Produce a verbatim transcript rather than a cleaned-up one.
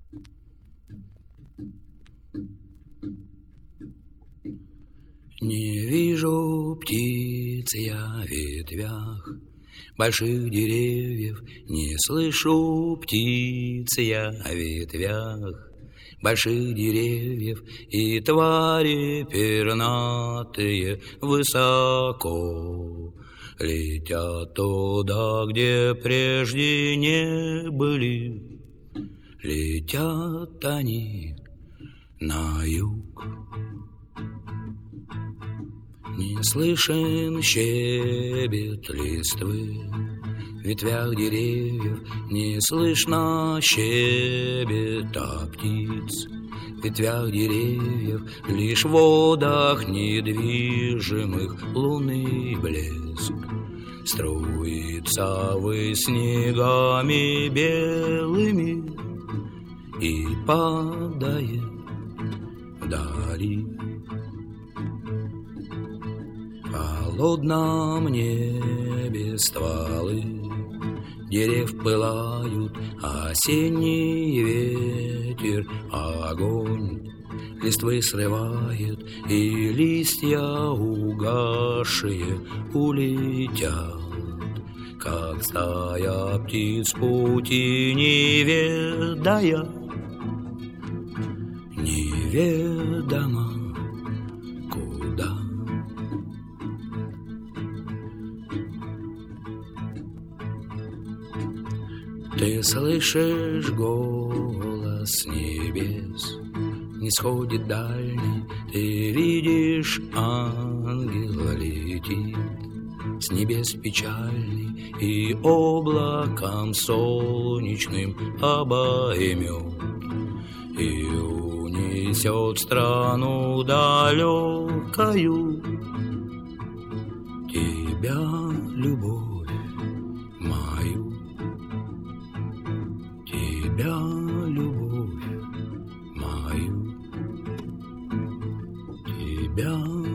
Не вижу птиц я в ветвях больших деревьев, не слышу птиц я в ветвях больших деревьев, и твари пернатые высоко летят туда, где прежде не были. Летят они на юг. Не слышен щебет листвы в ветвях деревьев, не слышно щебета птиц в ветвях деревьев, лишь в водах недвижимых лунный блеск струится ввысь снегами белыми и падает вдали. В холодном небе стволы дерев пылают, осенний ветер огонь листвы срывает, и листья угасшие улетят, как стая птиц пути не ведая, неведомо куда. Ты слышишь голос небес, не сходит дальний, ты видишь, ангел летит с небес печальный и облаком солнечным обоймет и унесет в страну далекою тебя, любовь мою. Тебя, любовь мою, тебя.